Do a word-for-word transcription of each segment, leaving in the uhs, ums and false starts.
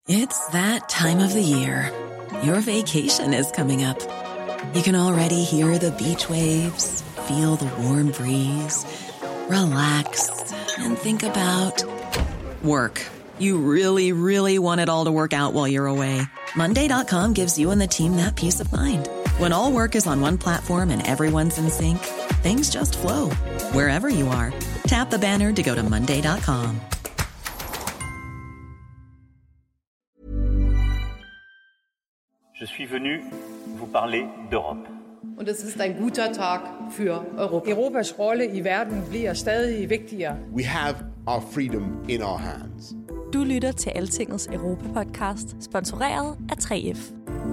It's that time of the year. Your vacation is coming up. You can already hear the beach waves, feel the warm breeze, relax, and think about work. You really, really want it all to work out while you're away. Monday dot com gives you and the team that peace of mind. When all work is on one platform and everyone's in sync, things just flow. Wherever you are, tap the banner to go to monday dot com. Je suis venu vous parler d'Europe. Und es ist ein guter Tag für Europa. Europas rolle i verden bliver stadig vigtigere. We have our freedom in our hands. Du lytter til Altingets Europa-podcast, sponsoreret af tre F.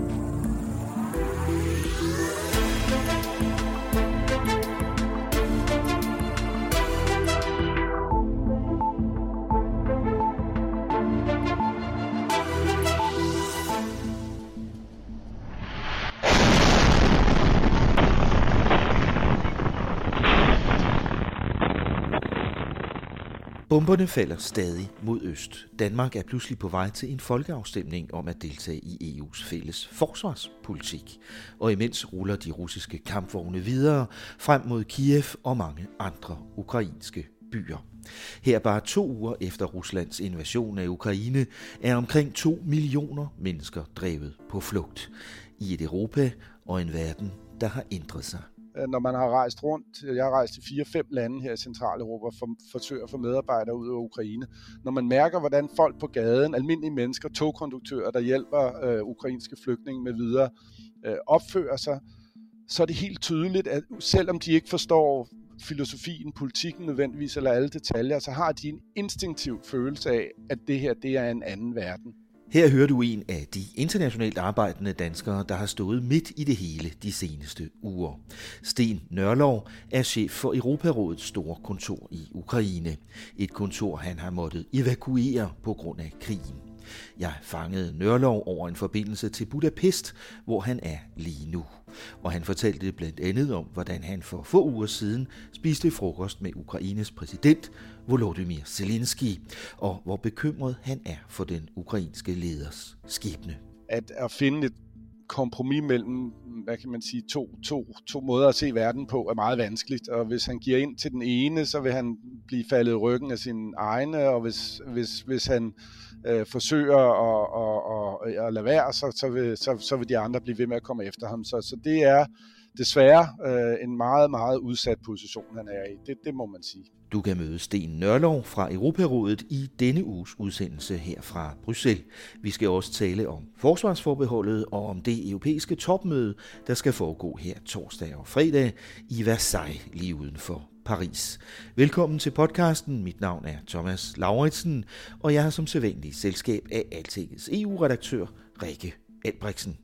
Bomberne falder stadig mod øst. Danmark er pludselig på vej til en folkeafstemning om at deltage i E U's fælles forsvarspolitik. Og imens ruller de russiske kampvogne videre frem mod Kiev og mange andre ukrainske byer. Her bare to uger efter Ruslands invasion af Ukraine er omkring to millioner mennesker drevet på flugt i et Europa og en verden, der har ændret sig. Når man har rejst rundt, jeg har rejst til fire-fem lande her i Centraleuropa, for, forsøger at få medarbejdere ud af Ukraine. Når man mærker, hvordan folk på gaden, almindelige mennesker, togkonduktører, der hjælper øh, ukrainske flygtninge med videre, øh, opfører sig, så er det helt tydeligt, at selvom de ikke forstår filosofien, politikken nødvendigvis, eller alle detaljer, så har de en instinktiv følelse af, at det her, det er en anden verden. Her hører du en af de internationalt arbejdende danskere, der har stået midt i det hele de seneste uger. Sten Nørlov er chef for Europarådets store kontor i Ukraine. Et kontor, han har måttet evakuere på grund af krigen. Jeg fangede Nørlov over en forbindelse til Budapest, hvor han er lige nu. Og han fortalte blandt andet om, hvordan han for få uger siden spiste frokost med Ukraines præsident, Volodymyr Zelensky, og hvor bekymret han er for den ukrainske leders skæbne. At, at finde et kompromis mellem, hvad kan man sige, to, to, to måder at se verden på er meget vanskeligt, og hvis han giver ind til den ene, så vil han blive faldet i ryggen af sine egne, og hvis, hvis, hvis han øh, forsøger at, at, at, at lade være, så, så, vil, så, så vil de andre blive ved med at komme efter ham. Så, så det er desværre øh, en meget, meget udsat position, han er i. Det, det må man sige. Du kan møde Sten Nørlov fra Europarådet i denne uges udsendelse her fra Bruxelles. Vi skal også tale om forsvarsforbeholdet og om det europæiske topmøde, der skal foregå her torsdag og fredag i Versailles lige uden for Paris. Velkommen til podcasten. Mit navn er Thomas Lauritsen, og jeg har som sædvanlig selskab af Altingets E U-redaktør Rikke Albrechtsen.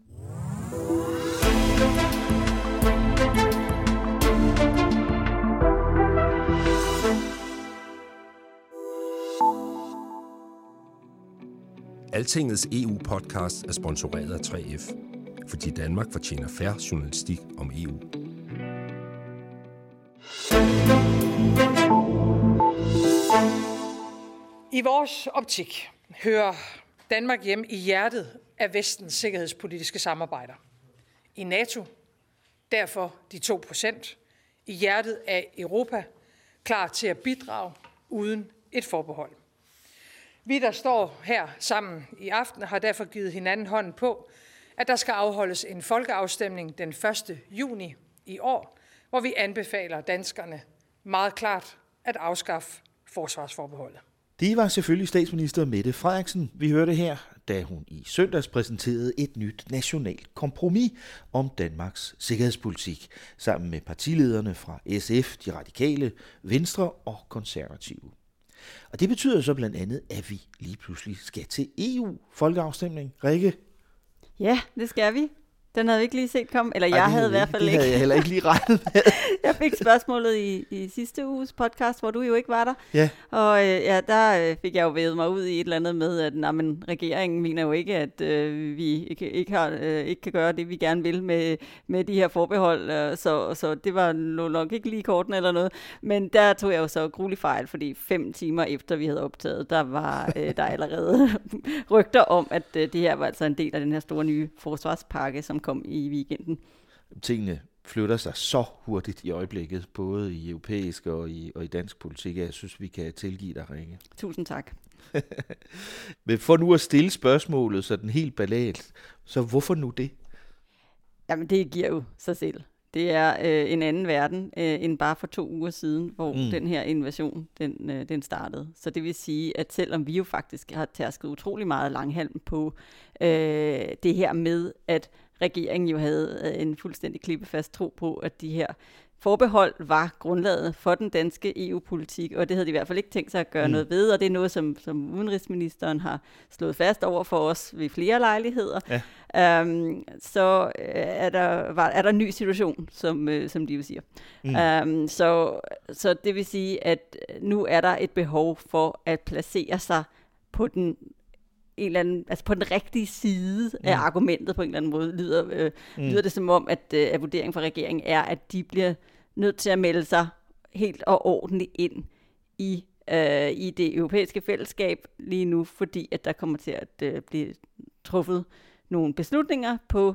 Altingets E U-podcast er sponsoreret af tre F, fordi Danmark fortjener fair journalistik om E U. I vores optik hører Danmark hjem i hjertet af Vestens sikkerhedspolitiske samarbejder. I NATO, derfor de to procent, i hjertet af Europa, klar til at bidrage uden et forbehold. Vi, der står her sammen i aften, har derfor givet hinanden hånden på, at der skal afholdes en folkeafstemning den første juni i år, hvor vi anbefaler danskerne meget klart at afskaffe forsvarsforbeholdet. Det var selvfølgelig statsminister Mette Frederiksen, vi hørte her, da hun i søndags præsenterede et nyt nationalt kompromis om Danmarks sikkerhedspolitik, sammen med partilederne fra S F, De Radikale, Venstre og Konservative. Og det betyder så blandt andet, at vi lige pludselig skal til E U-folkeafstemning. Rikke? Ja, det skal vi. Den havde vi ikke lige set komme, eller Ej, jeg det havde i hvert ikke. fald det ikke. Det havde jeg heller ikke lige regnet med. Jeg fik spørgsmålet i, i sidste uges podcast, hvor du jo ikke var der. Ja. Og øh, ja, der øh, fik jeg jo vævet mig ud i et eller andet med, at nej, men, regeringen mener jo ikke, at øh, vi ikke, ikke, har, øh, ikke kan gøre det, vi gerne vil med, med de her forbehold. Øh, så, så det var nok ikke lige korten eller noget. Men der tog jeg jo så gruelig fejl, fordi fem timer efter vi havde optaget, der var øh, der allerede rygter om, at øh, det her var altså en del af den her store nye forsvarspakke, som kom i weekenden. Tingene flytter sig så hurtigt i øjeblikket, både i europæisk og i, og i dansk politik, at jeg synes, vi kan tilgive dig, Rikke. Tusind tak. Men for nu at stille spørgsmålet sådan helt banalt, så hvorfor nu det? Jamen, det giver jo sig selv. Det er øh, en anden verden øh, end bare for to uger siden, hvor mm. den her invasion den, øh, den startede. Så det vil sige, at selvom vi jo faktisk har tærsket utrolig meget langhalm på øh, det her med, at regeringen jo havde en fuldstændig klippefast tro på, at de her forbehold var grundlaget for den danske E U-politik, og det havde de i hvert fald ikke tænkt sig at gøre mm. noget ved, og det er noget, som, som udenrigsministeren har slået fast over for os ved flere lejligheder. Ja. Um, så er der, var, er der en ny situation, som, uh, som de jo siger. Mm. Um, så, så det vil sige, at nu er der et behov for at placere sig på den en eller anden, altså på den rigtige side af mm. argumentet på en eller anden måde, lyder, øh, mm. lyder det som om, at, øh, at vurderingen fra regeringen er, at de bliver nødt til at melde sig helt og ordentligt ind i, øh, i det europæiske fællesskab lige nu, fordi at der kommer til at øh, blive truffet nogle beslutninger på,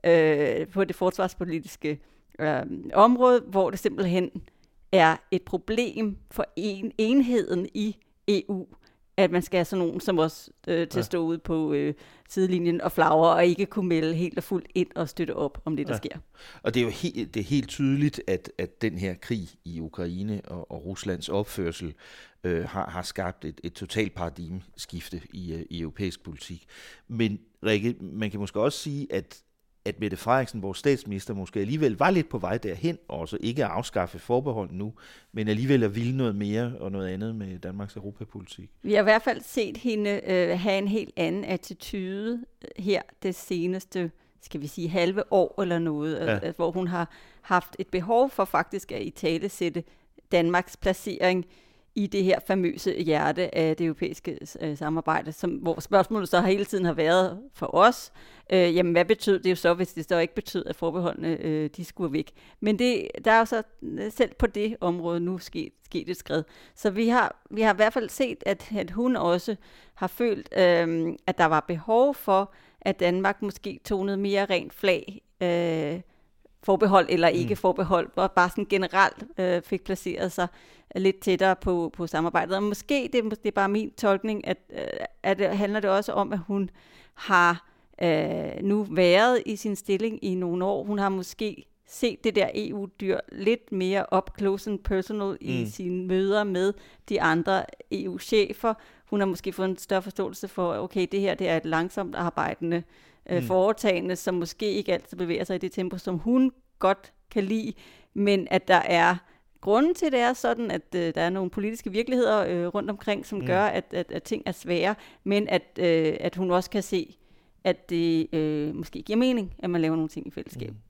øh, på det forsvarspolitiske øh, område, hvor det simpelthen er et problem for en, enheden i E U, at man skal have sådan nogen som os øh, til at stå ude på øh, sidelinjen og flagre, og ikke kunne melde helt og fuldt ind og støtte op om det, der ja. sker. Og det er jo he- det er helt tydeligt, at, at den her krig i Ukraine og, og Ruslands opførsel øh, har, har skabt et, et totalt paradigmeskifte i, uh, i europæisk politik. Men Rikke, man kan måske også sige, at at Mette Frederiksen, vores statsminister, måske alligevel var lidt på vej derhen, og så ikke at afskaffe forbehold nu, men alligevel at ville noget mere og noget andet med Danmarks europapolitik. Vi har i hvert fald set hende øh, have en helt anden attitude her det seneste, skal vi sige, halve år eller noget, ja. altså, hvor hun har haft et behov for faktisk at italesætte Danmarks placering i det her famøse hjerte af det europæiske øh, samarbejde, som, hvor spørgsmålet så hele tiden har været for os, øh, jamen hvad betød det jo så, hvis det så ikke betød, at forbeholdene øh, de skulle væk. Men det, der er jo så selv på det område nu sket, sket et skred. Så vi har, vi har i hvert fald set, at, at hun også har følt, øh, at der var behov for, at Danmark måske tog noget mere rent flag, øh, forbehold eller ikke mm. forbehold, og bare sådan generelt øh, fik placeret sig lidt tættere på, på samarbejdet. Og måske, det, det er bare min tolkning, at, at det handler det også om, at hun har øh, nu været i sin stilling i nogle år. Hun har måske set det der E U-dyr lidt mere up close and personal mm. i sine møder med de andre E U-chefer. Hun har måske fået en større forståelse for, okay, det her det er et langsomt arbejdende øh, mm. foretagende, som måske ikke altid bevæger sig i det tempo, som hun godt kan lide, men at der er grunden til, det er sådan, at øh, der er nogle politiske virkeligheder øh, rundt omkring, som mm. gør, at, at, at ting er svære, men at, øh, at hun også kan se, at det øh, måske giver mening, at man laver nogle ting i fællesskab. Mm.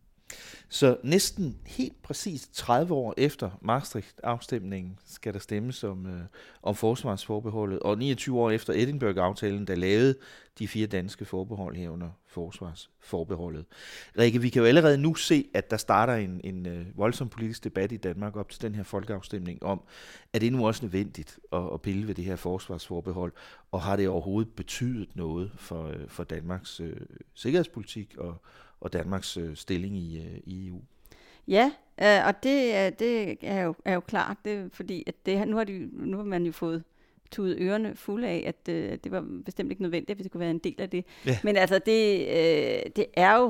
Så næsten helt præcis tredive år efter Maastricht-afstemningen skal der stemmes om, øh, om forsvarsforbeholdet, og niogtyve år efter Edinburgh-aftalen, der lavede de fire danske forbehold herunder forsvarsforbeholdet. Rikke, vi kan jo allerede nu se, at der starter en, en øh, voldsom politisk debat i Danmark op til den her folkeafstemning om, er det nu også nødvendigt at, at pille ved det her forsvarsforbehold, og har det overhovedet betydet noget for, øh, for Danmarks øh, sikkerhedspolitik og og Danmarks øh, stilling i, øh, i E U? Ja, øh, og det, det er, jo, er jo klart, det, fordi at det, nu, har de, nu har man jo fået tudet ørerne fulde af, at øh, det var bestemt ikke nødvendigt, at vi skulle være en del af det. Ja. Men altså, det, øh, det er jo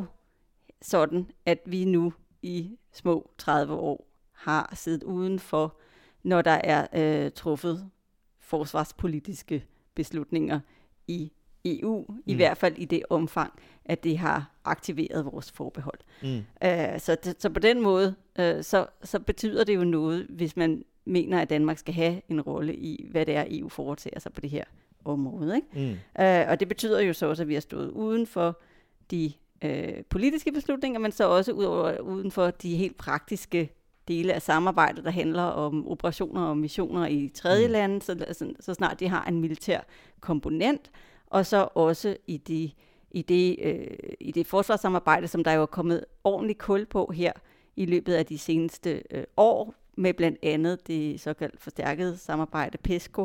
sådan, at vi nu i små tredive år har siddet udenfor, når der er øh, truffet forsvarspolitiske beslutninger i E U, mm. i hvert fald i det omfang, at det har aktiveret vores forbehold. Mm. Uh, så, det, så på den måde, uh, så, så betyder det jo noget, hvis man mener, at Danmark skal have en rolle i, hvad det er, E U foretager sig på det her område. Ikke? Mm. Uh, og det betyder jo så også, at vi har stået uden for de øh, politiske beslutninger, men så også ud over, uden for de helt praktiske dele af samarbejdet, der handler om operationer og missioner i tredje lande, så, så, så snart de har en militær komponent, og så også i, de, i, det, øh, i det forsvarssamarbejde, som der jo er kommet ordentligt kul på her i løbet af de seneste øh, år, med blandt andet det såkaldt forstærkede samarbejde PESCO,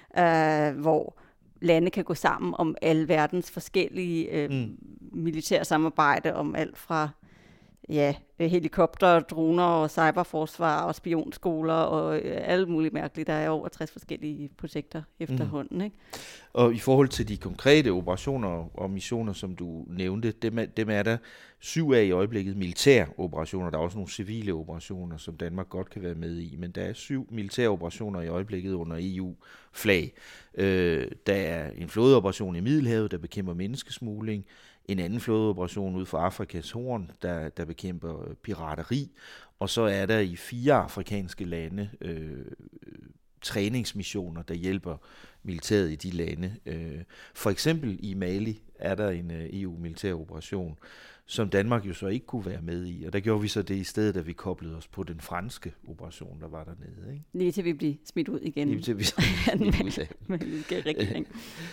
øh, hvor lande kan gå sammen om alle verdens forskellige øh, mm. militære samarbejde, om alt fra ja, helikopter, droner og cyberforsvar og spionskoler og øh, alle mulige mærkelige. Der er over tres forskellige projekter efterhånden. Mm. Ikke? Og i forhold til de konkrete operationer og missioner, som du nævnte, dem er, dem er der syv af i øjeblikket militære operationer. Der er også nogle civile operationer, som Danmark godt kan være med i, men der er syv militære operationer i øjeblikket under E U-flag. Øh, der er en flådeoperation i Middelhavet, der bekæmper menneskesmugling, en anden flådeoperation ud for Afrikas Horn, der, der bekæmper pirateri, og så er der i fire afrikanske lande øh, træningsmissioner, der hjælper militæret i de lande. Øh, for eksempel i Mali er der en øh, E U-militær operation, som Danmark jo så ikke kunne være med i, og der gjorde vi så det i stedet, da vi koblede os på den franske operation, der var dernede. Ikke? Lige til vi blev smidt ud igen. Lige til vi blev smidt ud af. Med regering.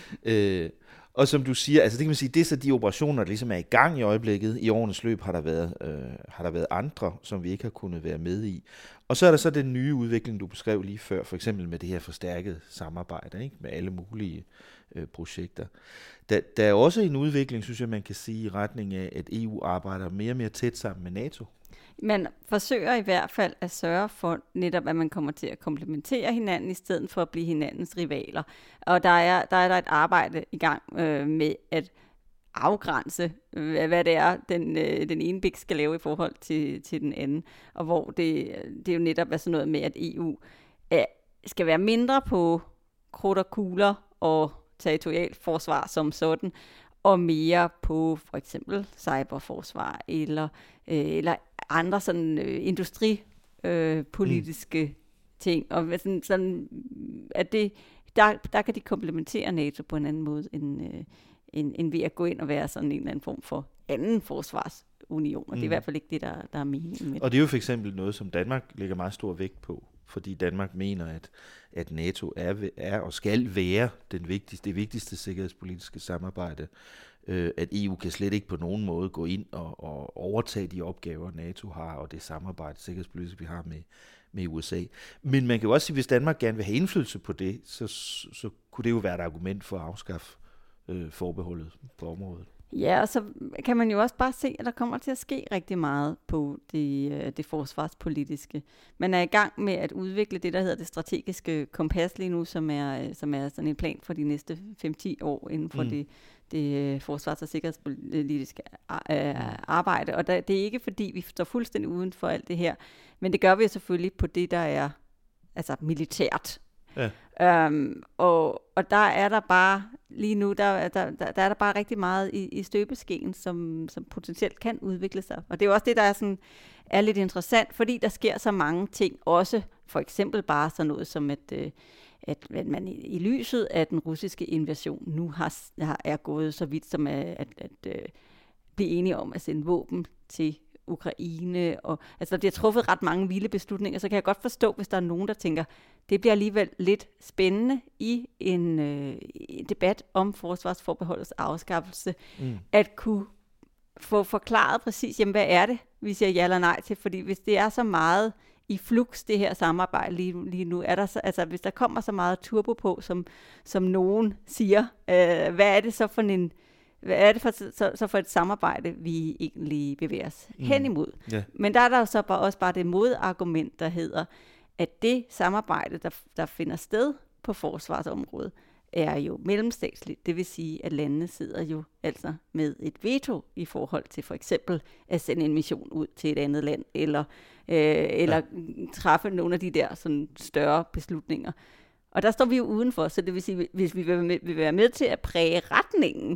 øh, Og som du siger, altså det kan man sige, det er så de operationer, der ligesom er i gang i øjeblikket. I årenes løb har der været, øh, har der været andre, som vi ikke har kunnet være med i. Og så er der så den nye udvikling, du beskrev lige før, for eksempel med det her forstærkede samarbejde, ikke? Med alle mulige øh, projekter. Der, der er også en udvikling, synes jeg, man kan sige, i retning af, at E U arbejder mere og mere tæt sammen med NATO. Man forsøger i hvert fald at sørge for netop, at man kommer til at komplementere hinanden, i stedet for at blive hinandens rivaler. Og der er der, er der et arbejde i gang øh, med at afgrænse, øh, hvad det er, den, øh, den ene big skal lave i forhold til, til den anden. Og hvor det, det er jo netop er sådan noget med, at E U øh, skal være mindre på krudt og kugler og territorialforsvar som sådan, og mere på for eksempel cyberforsvar eller, øh, eller andre sådan øh, industripolitiske øh, mm. ting. Og sådan, sådan at det, der, der kan de komplementere NATO på en anden måde, end, øh, end, end ved at gå ind og være sådan en eller anden form for anden forsvarsunion. Og mm. det er i hvert fald ikke det, der, der er meningen med. Og det er jo for eksempel noget, som Danmark lægger meget stor vægt på, fordi Danmark mener, at, at NATO er, er og skal være den vigtigste, det vigtigste sikkerhedspolitiske samarbejde. Øh, at E U kan slet ikke på nogen måde gå ind og, og overtage de opgaver, NATO har, og det samarbejde sikkerhedspolitisk, vi har med, med U S A. Men man kan jo også sige, at hvis Danmark gerne vil have indflydelse på det, så, så kunne det jo være et argument for at afskaffe øh, forbeholdet på området. Ja, og så kan man jo også bare se, at der kommer til at ske rigtig meget på det, det forsvarspolitiske. Man er i gang med at udvikle det, der hedder det strategiske kompas lige nu, som er, som er sådan en plan for de næste fem til ti år inden for mm. det, det forsvars- og sikkerhedspolitiske arbejde. Og der, det er ikke, fordi vi står fuldstændig uden for alt det her, men det gør vi selvfølgelig på det, der er altså militært. Ja. Øhm, og, og der er der bare lige nu der, der, der, der er der bare rigtig meget i, i støbeskeen, som, som potentielt kan udvikle sig. Og det er jo også det, der er, sådan, er lidt interessant, fordi der sker så mange ting, også for eksempel bare sådan noget som, at, øh, at, at man i, i lyset af den russiske invasion nu har, har, er gået så vidt som at, at, at øh, blive enige om at sende våben til Ukraine, og altså der bliver truffet ret mange vilde beslutninger, så kan jeg godt forstå, hvis der er nogen, der tænker, det bliver alligevel lidt spændende i en, øh, en debat om forsvarsforbeholdets afskaffelse, mm. at kunne få forklaret præcis, jamen hvad er det, vi siger ja eller nej til, fordi hvis det er så meget i flux, det her samarbejde lige, lige nu, er der så, altså hvis der kommer så meget turbo på, som, som nogen siger, øh, hvad er det så for en Hvad er det for, så, så for et samarbejde, vi egentlig bevæger os mm. hen imod? Yeah. Men der er der jo så bare, også bare det modargument, der hedder, at det samarbejde, der, der finder sted på forsvarsområdet, er jo mellemstatsligt. Det vil sige, at landene sidder jo altså med et veto i forhold til for eksempel at sende en mission ud til et andet land, eller, øh, eller ja. træffe nogle af de der sådan større beslutninger. Og der står vi jo udenfor, så det vil sige, hvis vi vil, vil være med til at præge retningen,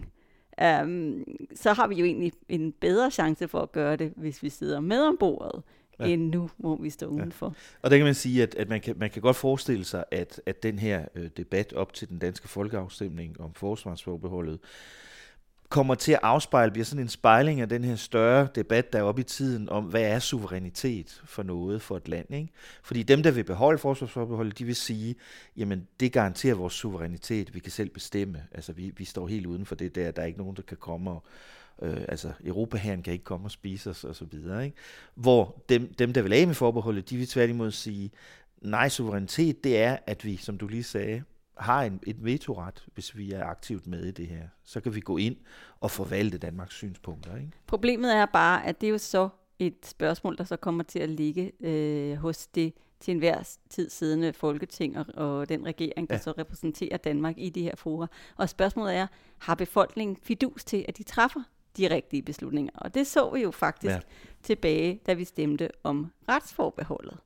Um, så har vi jo egentlig en bedre chance for at gøre det, hvis vi sidder med om bordet, ja. end nu, hvor vi står udenfor. Ja. Og der kan man sige, at, at man, kan, man kan godt forestille sig, at, at den her øh, debat op til den danske folkeafstemning om forsvarsforbeholdet kommer til at afspejle, bliver sådan en spejling af den her større debat, der er oppe i tiden, om hvad er suverænitet for noget for et land, ikke? Fordi dem, der vil beholde forsvarsforbeholdet, de vil sige, jamen det garanterer vores suverænitet, vi kan selv bestemme, altså vi, vi står helt uden for det der, der er ikke nogen, der kan komme og Øh, altså Europahæren kan ikke komme og spise os og så videre, ikke? Hvor dem, dem, der vil af med forbeholdet, de vil tværtimod sige, nej, suverænitet, det er, at vi, som du lige sagde, har en, et vetoret, hvis vi er aktivt med i det her. Så kan vi gå ind og forvalte Danmarks synspunkter, ikke? Problemet er bare, at det er jo så et spørgsmål, der så kommer til at ligge øh, hos det til enhver tid siddende Folketing og, og den regering, der ja. så repræsenterer Danmark i de her fora. Og spørgsmålet er, har befolkningen fidus til, at de træffer de rigtige beslutninger? Og det så vi jo faktisk ja. tilbage, da vi stemte om retsforbeholdet.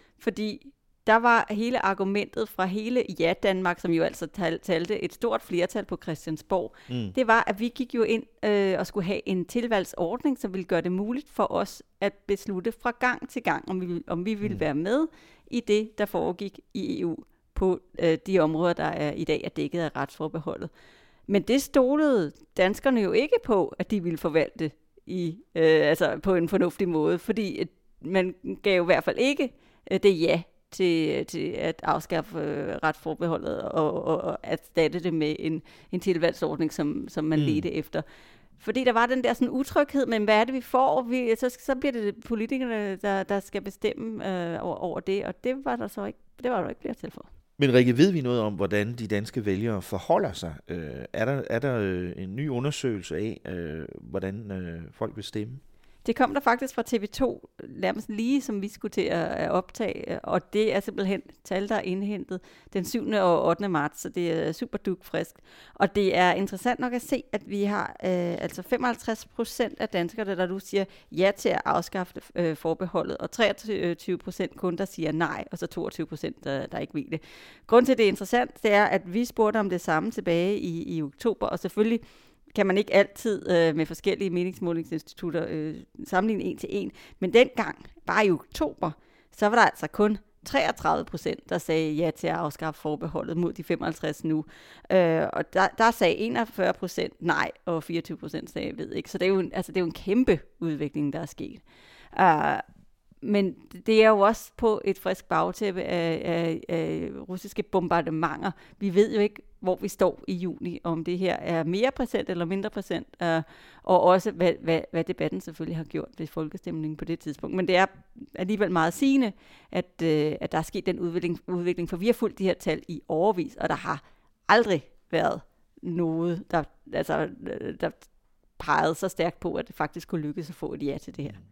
Fordi der var hele argumentet fra hele Ja Danmark, som jo altså tal- talte et stort flertal på Christiansborg, mm. det var, at vi gik jo ind øh, og skulle have en tilvalgsordning, som ville gøre det muligt for os at beslutte fra gang til gang, om vi, om vi ville mm. være med i det, der foregik i E U på øh, de områder, der er i dag er dækket af retsforbeholdet. Men det stolede danskerne jo ikke på, at de ville forvalte i, øh, altså på en fornuftig måde, fordi øh, man gav jo i hvert fald ikke øh, det ja til, til at afskaffe øh, retsforbeholdet og, og, og erstatte det med en, en tilvalgsordning, som, som man mm. ledte efter. Fordi der var den der sådan utryghed, men hvad er det, vi får? Vi, så, så bliver det politikerne, der, der skal bestemme øh, over, over det, og det var der så ikke, det var der ikke flertal for. Men Rikke, ved vi noget om, hvordan de danske vælgere forholder sig? Øh, er der, er der øh, en ny undersøgelse af, øh, hvordan øh, folk vil stemme? Det kom der faktisk fra T V to, nærmest lige som vi skulle til at optage, og det er simpelthen tal, der er indhentet den syvende og ottende marts, så det er super duk frisk. Og det er interessant nok at se, at vi har øh, altså femoghalvtreds procent af danskere, der nu siger ja til at afskaffe øh, forbeholdet, og treogtyve procent kun, der siger nej, og så toogtyve procent, der, der ikke vil det. Grunden til, det er interessant, det er, at vi spurgte om det samme tilbage i, i oktober, og selvfølgelig kan man ikke altid øh, med forskellige meningsmålingsinstitutter øh, sammenligne en til en. Men dengang, bare i oktober, så var der altså kun treogtredive procent, der sagde ja til at afskaffe forbeholdet mod de femoghalvtreds nu. Øh, og der, der sagde enogfyrre procent nej, og fireogtyve procent sagde ved ikke. Så det er jo en, altså, det er jo en kæmpe udvikling, der er sket. Uh, Men det er jo også på et frisk bagtæppe af, af, af russiske bombardementer. Vi ved jo ikke, hvor vi står i juni, om det her er mere præsent eller mindre præsent, uh, og også hvad, hvad, hvad debatten selvfølgelig har gjort ved folkestemningen på det tidspunkt. Men det er alligevel meget sigende, at, uh, at der er sket den udvikling, udvikling, for vi har fulgt de her tal i årevis, og der har aldrig været noget, der, altså, der pegede så stærkt på, at det faktisk kunne lykkes at få et ja til det her.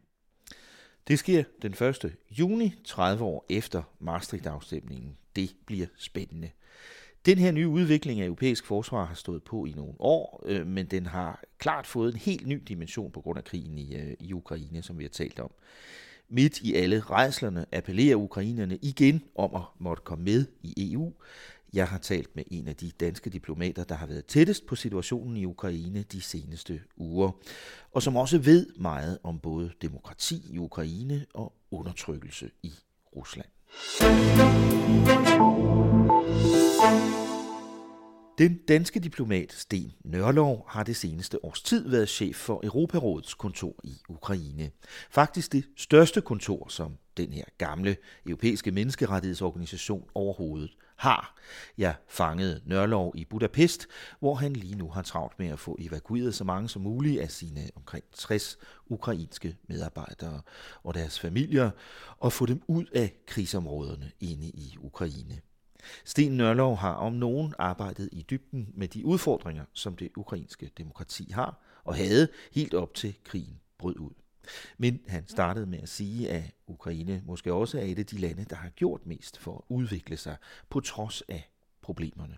Det sker den første juni, tredive år efter Maastricht-afstemningen. Det bliver spændende. Den her nye udvikling af europæisk forsvar har stået på i nogle år, øh, men den har klart fået en helt ny dimension på grund af krigen i, øh, i Ukraine, som vi har talt om. Midt i alle rædslerne appellerer ukrainerne igen om at måtte komme med i E U. Jeg har talt med en af de danske diplomater, der har været tættest på situationen i Ukraine de seneste uger, og som også ved meget om både demokrati i Ukraine og undertrykkelse i Rusland. Den danske diplomat Sten Nørlov har det seneste års tid været chef for Europarådets kontor i Ukraine. Faktisk det største kontor, som den her gamle europæiske menneskerettighedsorganisation overhovedet har. Jeg fangede Nørlov i Budapest, hvor han lige nu har travlt med at få evakueret så mange som muligt af sine omkring tres ukrainske medarbejdere og deres familier, og få dem ud af krigsområderne inde i Ukraine. Sten Nørlov har om nogen arbejdet i dybden med de udfordringer, som det ukrainske demokrati har og havde helt op til krigen brød ud. Men han startede med at sige, at Ukraine måske også er et af de lande, der har gjort mest for at udvikle sig på trods af problemerne.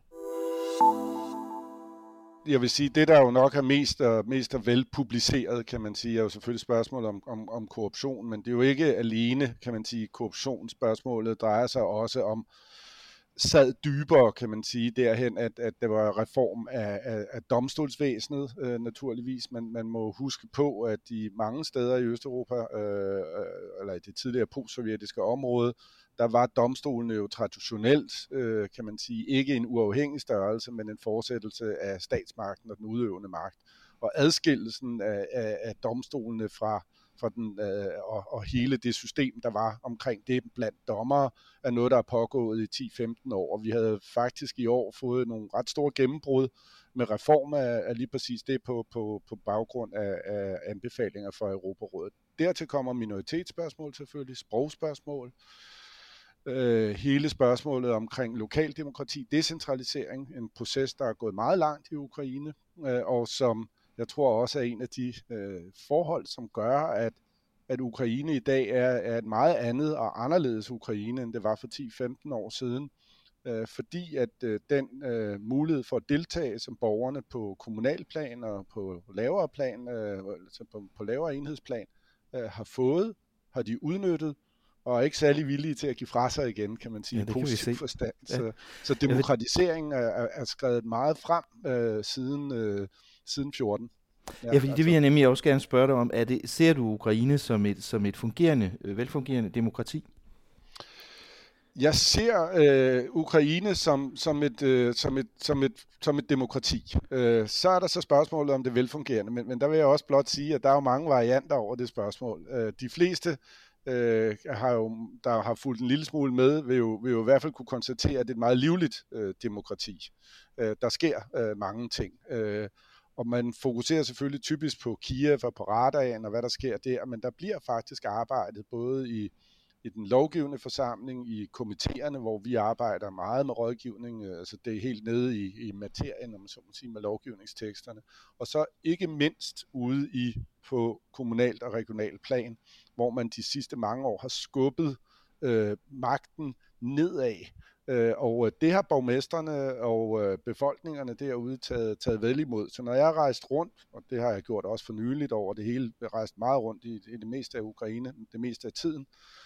Jeg vil sige, det der jo nok er mest og, mest og velpubliceret, kan man sige, er jo selvfølgelig spørgsmål om, om, om korruption, men det er jo ikke alene, kan man sige, korruptionsspørgsmålet drejer sig også om sad dybere, kan man sige, derhen, at, at det var reform af, af, af domstolsvæsenet, øh, naturligvis. Man, man må huske på, at de mange steder i Østeuropa, øh, eller i det tidligere postsovjetiske område, der var domstolene jo traditionelt, øh, kan man sige, ikke en uafhængig størrelse, men en fortsættelse af statsmagten og den udøvende magt. og adskillelsen af, af, af domstolene fra, fra den, øh, og, og hele det system, der var omkring det blandt dommere, er noget, der er pågået i ti til femten år. Og vi havde faktisk i år fået nogle ret store gennembrud med reform af, af lige præcis det på, på, på baggrund af, af anbefalinger fra Europarådet. Dertil kommer minoritetsspørgsmål selvfølgelig, sprogspørgsmål, øh, hele spørgsmålet omkring lokaldemokrati, decentralisering, en proces, der er gået meget langt i Ukraine, øh, og som jeg tror også er en af de øh, forhold, som gør, at, at Ukraine i dag er, er et meget andet og anderledes Ukraine, end det var for ti til femten år siden. Øh, fordi at øh, den øh, mulighed for at deltage som borgerne på kommunalplan og på lavere plan, øh, altså på, på lavere enhedsplan, øh, har fået, har de udnyttet, og er ikke særlig villige til at give fra sig igen, kan man sige, i ja, positiv forstand. Ja. Så, så demokratiseringen er, er skrevet meget frem øh, siden, øh, siden fjorten. Ja, ja, fordi altså, det vil jeg nemlig også gerne spørge dig om. Er det, ser du Ukraine som et, som et fungerende, velfungerende demokrati? Jeg ser øh, Ukraine som, som, et, øh, som, et, som, et, som et demokrati. Øh, så er der så spørgsmålet om det velfungerende, men, men der vil jeg også blot sige, at der er jo mange varianter over det spørgsmål. Øh, de fleste, øh, har jo, der har fulgt en lille smule med, vil jo, vil jo i hvert fald kunne konstatere, at det er et meget livligt øh, demokrati. Øh, der sker øh, mange ting. Øh, og man fokuserer selvfølgelig typisk på Kiev og på radaren og hvad der sker der, men der bliver faktisk arbejdet både i i den lovgivende forsamling, i komiteerne, hvor vi arbejder meget med rådgivning, altså det er helt nede i, i materien, om man så må sige, med lovgivningsteksterne, og så ikke mindst ude i på kommunalt og regionalt plan, hvor man de sidste mange år har skubbet øh, magten nedad, øh, og det har borgmestrene og øh, befolkningerne derude taget, taget vel imod. Så når jeg har rejst rundt, og det har jeg gjort også for nyligt over det hele, jeg har rejst meget rundt i, i det meste af Ukraine, det meste af tiden,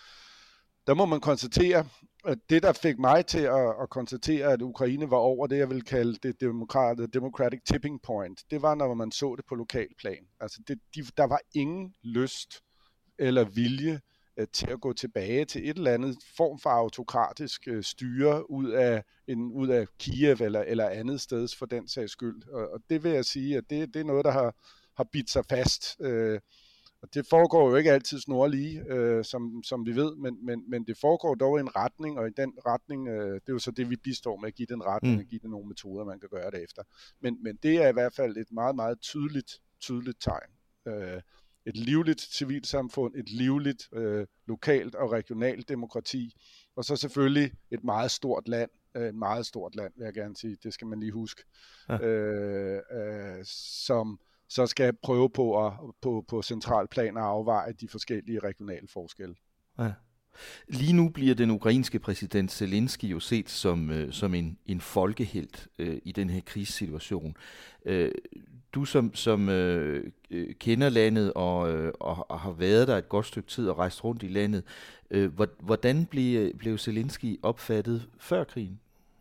der må man konstatere, at det, der fik mig til at, at konstatere, at Ukraine var over det, jeg vil kalde det democratic tipping point, det var, når man så det på lokalplan. Altså, det, de, der var ingen lyst eller vilje uh, til at gå tilbage til et eller andet form for autokratisk uh, styre ud af, en, ud af Kiev eller, eller andet sted for den sags skyld. Og, og det vil jeg sige, at det, det er noget, der har, har bidt sig fast. Uh, Og det foregår jo ikke altid snorlige, øh, som, som vi ved, men, men, men det foregår dog i en retning, og i den retning, øh, det er jo så det, vi bistår med at give den retning, mm. og give den nogle metoder, man kan gøre det efter. Men, men det er i hvert fald et meget, meget tydeligt, tydeligt tegn. Øh, et livligt civilsamfund, et livligt øh, lokalt og regionalt demokrati, og så selvfølgelig et meget stort land, øh, et meget stort land, vil jeg gerne sige, det skal man lige huske, ja. øh, øh, som så skal jeg prøve på, at, på, på centralplan at afveje de forskellige regionale forskelle. Ja. Lige nu bliver den ukrainske præsident Zelensky jo set som, øh, som en, en folkehelt øh, i den her krigssituation. Øh, du som, som øh, kender landet og, øh, og, og har været der et godt stykke tid og rejst rundt i landet, øh, hvordan blev, blev Zelensky opfattet før krigen?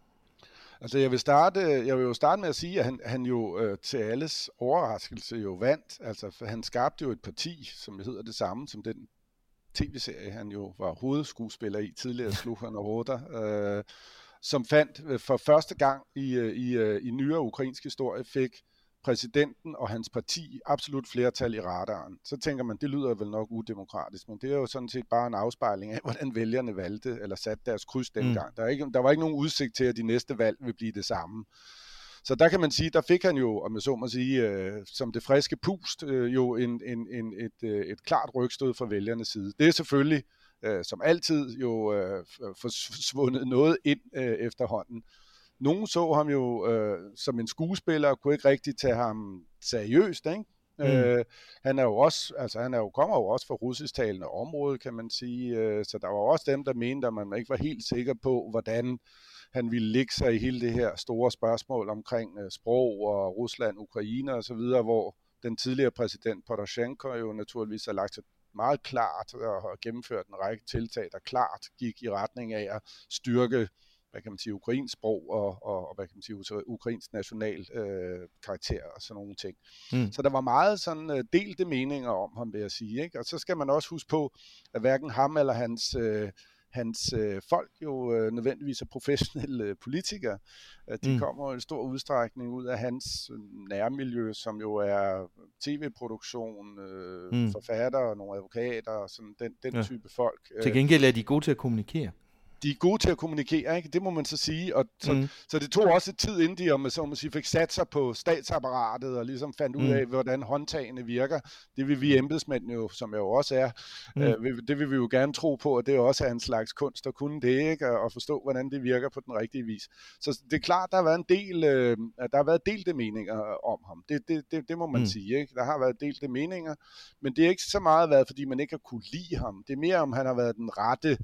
Altså jeg vil starte, jeg vil jo starte med at sige, at han, han jo øh, til alles overraskelse jo vandt. Altså for han skabte jo et parti, som hedder det samme som den tv-serie, han jo var hovedskuespiller i tidligere, Sluhan og Roder, øh, som fandt for første gang i, i, i nyere ukrainsk historie, fik præsidenten og hans parti absolut flertal i radaren. Så tænker man, det lyder vel nok udemokratisk, men det er jo sådan set bare en afspejling af, hvordan vælgerne valgte eller satte deres kryds dengang. Mm. Der, er ikke, der var ikke nogen udsigt til, at de næste valg vil blive det samme. Så der kan man sige, der fik han jo, om jeg så må sige, øh, som det friske pust, øh, jo en, en, en, et, øh, et klart rygstød fra vælgernes side. Det er selvfølgelig, øh, som altid, jo øh, forsvundet noget ind øh, efterhånden. Nogen så ham jo øh, som en skuespiller, og kunne ikke rigtig tage ham seriøst, ikke? Mm. Øh, han er jo også, altså han er jo, kommer jo også fra russisktalende område, kan man sige, øh, så der var også dem, der mente, at man ikke var helt sikker på, hvordan han ville lægge sig i hele det her store spørgsmål omkring øh, sprog og Rusland, Ukraine og så videre, hvor den tidligere præsident Poroshenko jo naturligvis har lagt sig meget klart og har gennemført en række tiltag, der klart gik i retning af at styrke, hvad kan man sige, ukrainsk sprog og, og, og hvad kan man sige, ukrainsk national øh, karakter og sådan nogle ting. Mm. Så der var meget sådan øh, delte meninger om ham, vil jeg sige, ikke? Og så skal man også huske på, at hverken ham eller hans, øh, hans øh, folk jo øh, nødvendigvis er professionelle øh, politikere. Øh, de mm. kommer i en stor udstrækning ud af hans øh, nærmiljø, som jo er tv-produktion, øh, mm. forfattere, nogle advokater og sådan den, den ja. type folk. Til gengæld er de gode til at kommunikere. De er gode til at kommunikere, ikke? Det må man så sige. Og så, mm. så det tog også tid, inden de om, så må sige, fik sat sig på statsapparatet og ligesom fandt ud af, mm. hvordan håndtagene virker. Det vil vi embedsmænd jo, som jeg jo også er, mm. øh, det vil vi jo gerne tro på, at det også er en slags kunst at kunne det, ikke? Og forstå, hvordan det virker på den rigtige vis. Så det er klart, der har været en del, øh, der har været delte meninger om ham. Det, det, det, det må man mm. sige, ikke? Der har været delte meninger, men det er ikke så meget været, fordi man ikke har kunne lide ham. Det er mere, om han har været den rette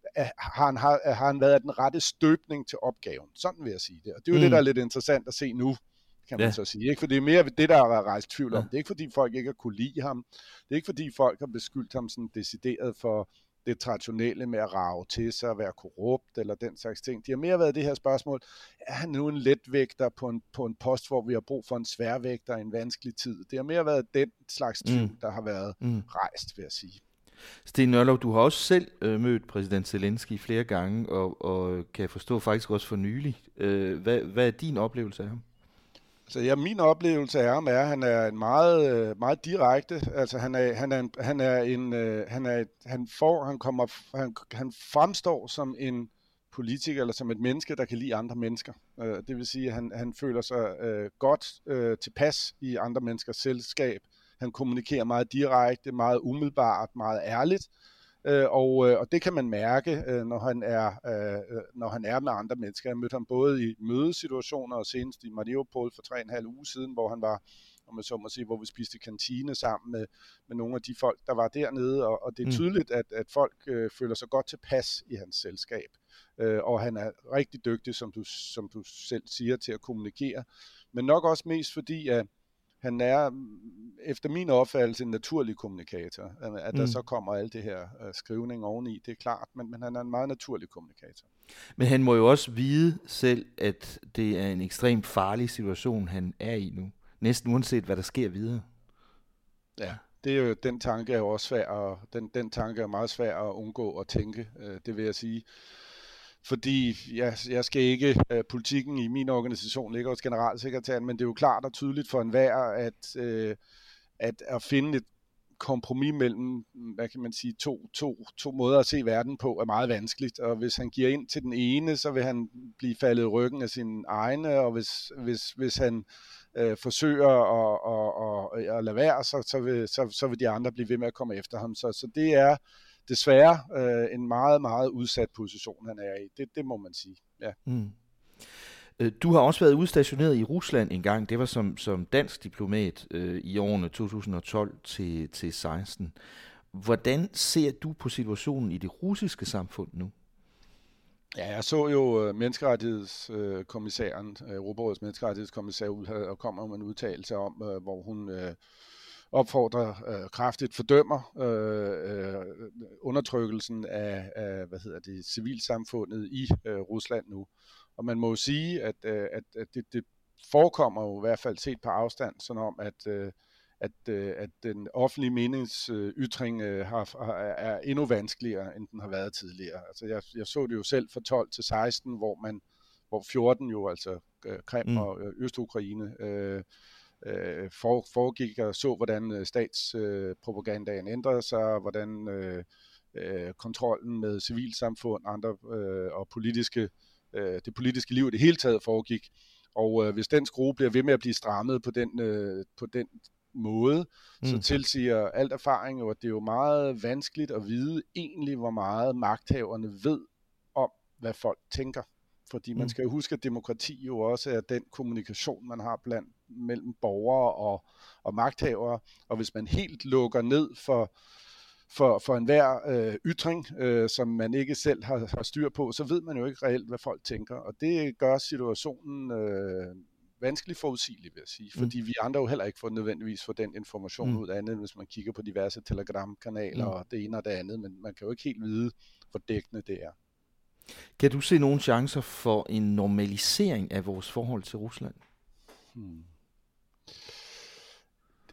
Har han, har, har han været den rette støbning til opgaven. Sådan vil jeg sige det. Og det er jo mm. det, der er lidt interessant at se nu, kan man ja. så sige. Ikke? For det er mere det, der er rejst tvivl om. Ja. Det er ikke, fordi folk ikke har kunne lide ham. Det er ikke, fordi folk har beskyldt ham sådan decideret for det traditionelle med at rage til sig, at være korrupt eller den slags ting. De har mere været det her spørgsmål, er han nu en letvægter på en, på en post, hvor vi har brug for en sværvægter i en vanskelig tid? Det har mere været den slags tvivl, mm. der har været mm. rejst, vil jeg sige. Sten Nørlov, du har også selv øh, mødt præsident Zelensky flere gange, og, og kan jeg forstå faktisk også for nylig. Øh, hvad, hvad er din oplevelse af ham? Så ja, min oplevelse af ham er, at han er en meget, meget direkte. Altså han er, han er en, han er en, han er, han får, han kommer, han, han fremstår som en politiker eller som et menneske, der kan lide andre mennesker. Det vil sige, at han, han føler sig øh, godt øh, tilpas i andre menneskers selskab. Han kommunikerer meget direkte, meget umiddelbart, meget ærligt, øh, og, øh, og det kan man mærke, øh, når, han er, øh, når han er med andre mennesker. Jeg mødte ham både i mødesituationer og senest i Mariupol for tre og en halv uge siden, hvor han var, om man så må sige, hvor vi spiste kantine sammen med, med nogle af de folk, der var dernede, og, og det er tydeligt, at, at folk øh, føler sig godt tilpas i hans selskab, øh, og han er rigtig dygtig, som du, som du selv siger, til at kommunikere, men nok også mest fordi, at han er, efter min opfattelse, en naturlig kommunikator. At der mm. så kommer alt det her uh, skrivning oveni, det er klart, men, men han er en meget naturlig kommunikator. Men han må jo også vide selv, at det er en ekstremt farlig situation, han er i nu. Næsten uanset, hvad der sker videre. Ja, det er jo, den tanke er jo også svær, og den, den tanke er meget svær at undgå at tænke, uh, det vil jeg sige. Fordi jeg, jeg skal ikke, uh, politikken i min organisation ligger hos generalsekretæren, men det er jo klart og tydeligt for enhver, at, uh, at at finde et kompromis mellem, hvad kan man sige, to, to, to måder at se verden på er meget vanskeligt. Og hvis han giver ind til den ene, så vil han blive faldet i ryggen af sine egne, og hvis, hvis, hvis han uh, forsøger at, at, at, at lade være, så, så, vil, så, så vil de andre blive ved med at komme efter ham. Så, så det er desværre øh, en meget, meget udsat position, han er i. Det, det må man sige, ja. Mm. Du har også været udstationeret i Rusland en gang. Det var som, som dansk diplomat øh, i årene to tusind og tolv til, til seksten. Hvordan ser du på situationen i det russiske samfund nu? Ja, jeg så jo menneskerettighedskommissæren, Europarådets menneskerettighedskommissær, og kommer med en udtalelse om, hvor hun øh, opfordrer øh, kraftigt, fordømmer øh, øh, undertrykkelsen af, af hvad hedder det, civilsamfundet i øh, Rusland nu. Og man må jo sige, at, øh, at, at det, det forekommer jo i hvert fald set på afstand, sådan om, at, øh, at, øh, at den offentlige meningsytring øh, har, er endnu vanskeligere, end den har været tidligere. Altså jeg, jeg så det jo selv fra tolv til seksten, hvor man, hvor fjorten jo, altså øh, Krim mm. og øh, Øst-Ukraine, øh, øh, for, foregik og så, hvordan statspropagandaen øh, ændrede sig, hvordan øh, øh, kontrollen med civilsamfund, andre øh, og politiske øh, det politiske liv i det hele taget foregik. Og øh, hvis den skrue bliver ved med at blive strammet på den, øh, på den måde, mm. så tilsiger alt erfaring jo, at det er jo meget vanskeligt at vide egentlig, hvor meget magthaverne ved om, hvad folk tænker. Fordi man skal jo huske, at demokrati jo også er den kommunikation, man har blandt mellem borgere og, og magthavere. Og hvis man helt lukker ned for for, for enhver øh, ytring, øh, som man ikke selv har, har styr på, så ved man jo ikke reelt, hvad folk tænker. Og det gør situationen øh, vanskelig forudsigelig, vil jeg sige. Fordi mm. vi andre jo heller ikke får nødvendigvis for den information mm. ud af andet, hvis man kigger på diverse telegramkanaler mm. og det ene og det andet. Men man kan jo ikke helt vide, hvor dækkende det er. Kan du se nogle chancer for en normalisering af vores forhold til Rusland? Hmm.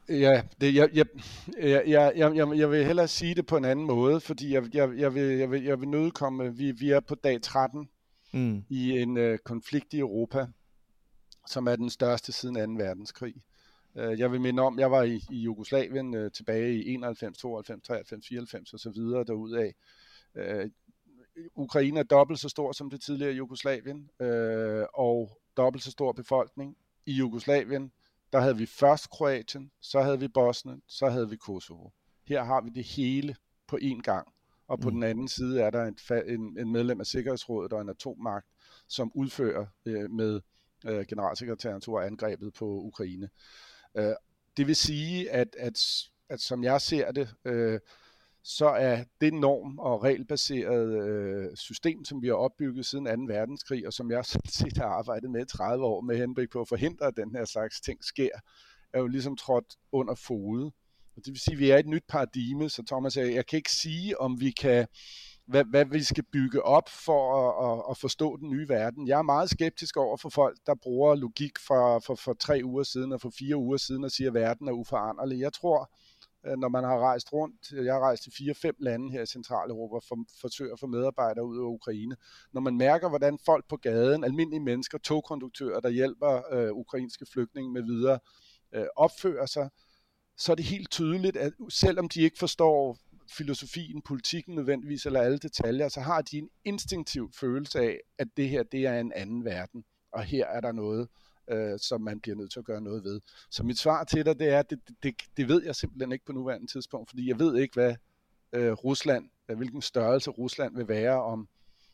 Ja, det, jeg, jeg, jeg, jeg, jeg, jeg vil hellere sige det på en anden måde, fordi jeg, jeg, jeg, vil, jeg, vil, jeg vil nødkomme, vi, vi er på dag tretten mm. i en uh, konflikt i Europa, som er den største siden anden verdenskrig. Uh, jeg vil minde om, jeg var i, i Jugoslavien uh, tilbage i enoghalvfems, tooghalvfems, treoghalvfems, fireoghalvfems og så videre derudaf. Uh, Ukraine er dobbelt så stor som det tidligere Jugoslavien, uh, og dobbelt så stor befolkning. I Jugoslavien der havde vi først Kroatien, så havde vi Bosnien, så havde vi Kosovo. Her har vi det hele på én gang. Og på mm. den anden side er der en, en, en medlem af Sikkerhedsrådet og en atommagt, som udfører øh, med øh, generalsekretærens ord angrebet på Ukraine. Øh, det vil sige, at, at, at som jeg ser det, øh, så er det norm- og regelbaserede øh, system, som vi har opbygget siden anden verdenskrig, og som jeg sådan set har arbejdet med i tredive år med henblik på at forhindre, at den her slags ting sker, er jo ligesom trådt under fode. Og det vil sige, at vi er i et nyt paradigme, så Thomas sagde, jeg kan ikke sige, om vi kan, hvad, hvad vi skal bygge op for at, at, at forstå den nye verden. Jeg er meget skeptisk over for folk, der bruger logik for, for, for tre uger siden og for fire uger siden og siger, at verden er uforanderlig. Jeg tror, når man har rejst rundt, jeg har rejst i fire fem lande her i Centraleuropa, for, forsøger at få medarbejdere ud af Ukraine. Når man mærker, hvordan folk på gaden, almindelige mennesker, togkonduktører, der hjælper øh, ukrainske flygtninge med videre, øh, opfører sig, så er det helt tydeligt, at selvom de ikke forstår filosofien, politikken nødvendigvis, eller alle detaljer, så har de en instinktiv følelse af, at det her, det er en anden verden, og her er der noget, Øh, som man bliver nødt til at gøre noget ved. Så mit svar til dig, det er, at det, det, det ved jeg simpelthen ikke på nuværende tidspunkt, fordi jeg ved ikke, hvad øh, Rusland, hvilken størrelse Rusland vil være om,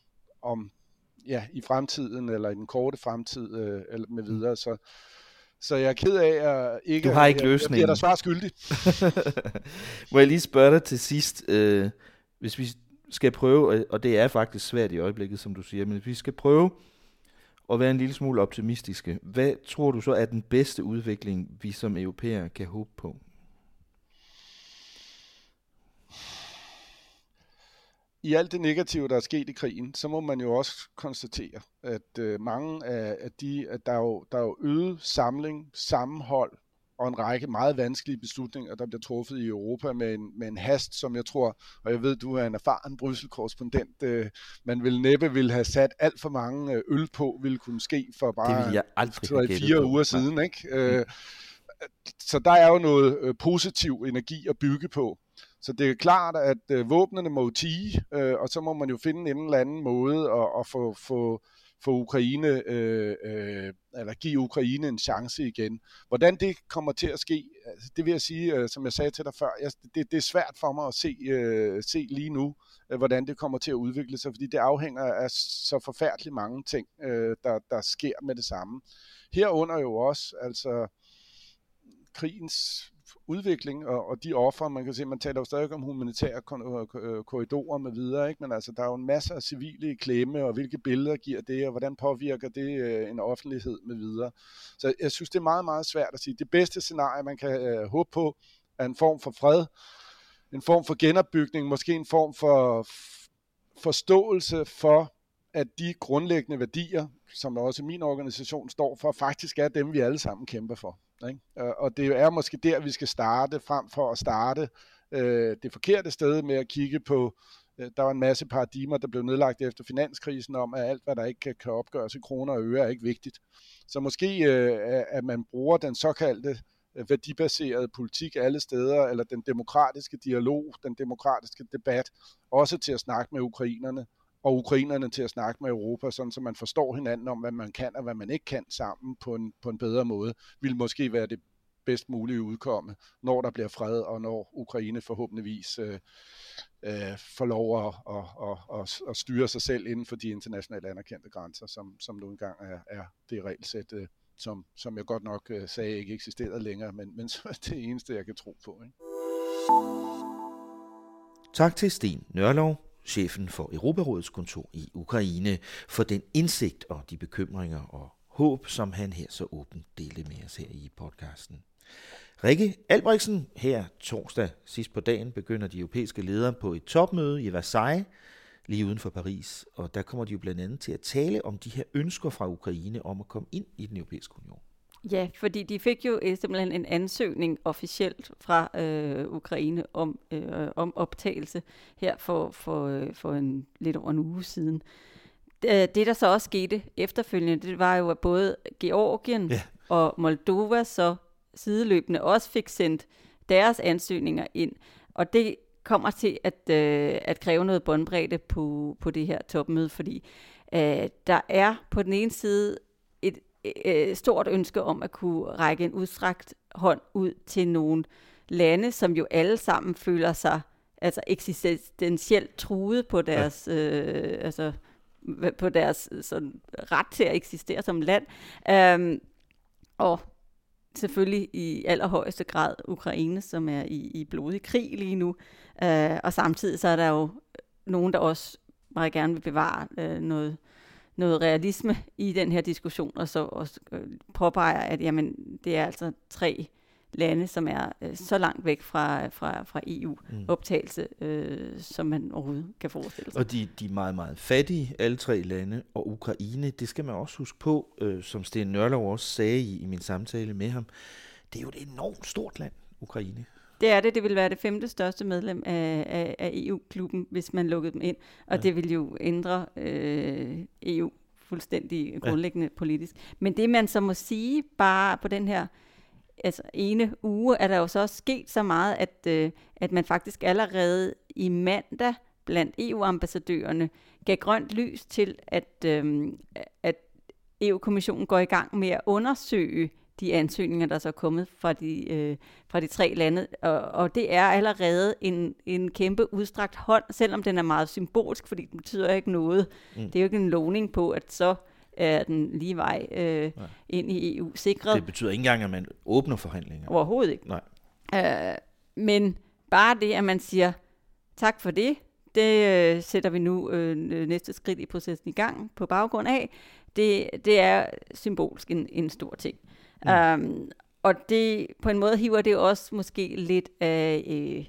om ja, i fremtiden, eller i den korte fremtid, øh, eller med videre. Så, så jeg er ked af at ikke... Du har ikke jeg, løsningen. Jeg bliver da svar skyldig. Må jeg lige spørge dig til sidst, øh, hvis vi skal prøve, og det er faktisk svært i øjeblikket, som du siger, men hvis vi skal prøve og være en lille smule optimistiske. Hvad tror du så er den bedste udvikling, vi som europæere kan håbe på? I alt det negative, der er sket i krigen, så må man jo også konstatere, at øh, mange af, af de, at der er jo, der er jo øget samling, sammenhold og en række meget vanskelige beslutninger, der bliver truffet i Europa med en, med en hast, som jeg tror, og jeg ved, du er en erfaren Bruxelles-korrespondent, øh, man vil næppe ville have sat alt for mange øl på, ville kunne ske for bare fire uger siden. Ikke? Øh, så der er jo noget øh, positiv energi at bygge på. Så det er klart, at øh, våbnene må tige, øh, og så må man jo finde en eller anden måde at, at få... få for Ukraine, øh, øh, eller give Ukraine en chance igen. Hvordan det kommer til at ske, det vil jeg sige, øh, som jeg sagde til dig før, jeg, det, det er svært for mig at se, øh, se lige nu, øh, hvordan det kommer til at udvikle sig, fordi det afhænger af så forfærdeligt mange ting, øh, der, der sker med det samme. Herunder jo også, altså, krigens udvikling og, og de offer, man kan se, man taler jo stadig om humanitære korridorer med videre, ikke? Men altså, der er jo en masse af civile i klemme, og hvilke billeder giver det, og hvordan påvirker det øh, en offentlighed med videre. Så jeg synes, det er meget, meget svært at sige. Det bedste scenarie, man kan øh, håbe på, er en form for fred, en form for genopbygning, måske en form for forståelse for, at de grundlæggende værdier, som også min organisation står for, faktisk er dem, vi alle sammen kæmper for. Ikke? Og det er måske der, vi skal starte, frem for at starte øh, det forkerte sted med at kigge på, øh, der var en masse paradigmer, der blev nedlagt efter finanskrisen om, at alt, hvad der ikke kan, kan opgøres i kroner og øre, er ikke vigtigt. Så måske, øh, at man bruger den såkaldte øh, værdibaserede politik alle steder, eller den demokratiske dialog, den demokratiske debat, også til at snakke med ukrainerne, og ukrainerne til at snakke med Europa, sådan så man forstår hinanden om, hvad man kan og hvad man ikke kan sammen på en, på en bedre måde, vil måske være det bedst mulige udkomme, når der bliver fred, og når Ukraine forhåbentligvis øh, øh, får lov at, at, at, at, at styre sig selv inden for de internationalt anerkendte grænser, som, som nu engang er, er det regelsæt, øh, som, som jeg godt nok øh, sagde ikke eksisterede længere, men, men så er det eneste, jeg kan tro på. Ikke? Tak til Sten Nørlov, chefen for Europarådets kontor i Ukraine, for den indsigt og de bekymringer og håb, som han her så åbent delte med os her i podcasten. Rikke Albrechtsen, her torsdag sidst på dagen, begynder de europæiske ledere på et topmøde i Versailles, lige uden for Paris, og der kommer de jo blandt andet til at tale om de her ønsker fra Ukraine om at komme ind i den europæiske union. Ja, fordi de fik jo simpelthen en ansøgning officielt fra øh, Ukraine om, øh, om optagelse her for, for, for en, lidt over en uge siden. Det, det, der så også skete efterfølgende, det var jo, at både Georgien ja. og Moldova så sideløbende også fik sendt deres ansøgninger ind. Og det kommer til at, øh, at kræve noget båndbredde på, på det her topmøde, fordi øh, der er på den ene side et øh, stort ønske om at kunne række en udstrakt hånd ud til nogle lande, som jo alle sammen føler sig altså eksistentielt truet på deres, øh, altså, på deres sådan, ret til at eksistere som land. Um, og selvfølgelig i allerhøjeste grad Ukraine, som er i, i blodig krig lige nu. Uh, og samtidig så er der jo nogen, der også meget gerne vil bevare uh, noget, noget realisme i den her diskussion, og så også uh, påpeger, at jamen, det er altså tre lande, som er øh, så langt væk fra, fra, fra E U-optagelse, øh, som man overhovedet kan forestille sig. Og de, de er meget, meget fattige, alle tre lande, og Ukraine, det skal man også huske på, øh, som Sten Nørlov også sagde i, i min samtale med ham, det er jo et enormt stort land, Ukraine. Det er det. Det vil være det femte største medlem af, af, af E U-klubben, hvis man lukkede dem ind, og ja. det vil jo ændre øh, E U fuldstændig grundlæggende ja. politisk. Men det, man så må sige, bare på den her altså ene uge, er der jo så også sket så meget, at, øh, at man faktisk allerede i mandag blandt E U-ambassadørerne gav grønt lys til, at, øh, at E U-kommissionen går i gang med at undersøge de ansøgninger, der så er kommet fra de, øh, fra de tre lande. Og, og det er allerede en, en kæmpe udstrakt hånd, selvom den er meget symbolsk, fordi den betyder ikke noget. Mm. Det er jo ikke en lovning på, at så er den lige vej øh, ind i E U sikret. Det betyder ikke engang, at man åbner forhandlinger. Overhovedet ikke. Nej. Øh, men bare det, at man siger, tak for det, det øh, sætter vi nu øh, næste skridt i processen i gang på baggrund af, det, det er symbolsk en, en stor ting. Mm. Um, og det på en måde hiver det også måske lidt af, øh,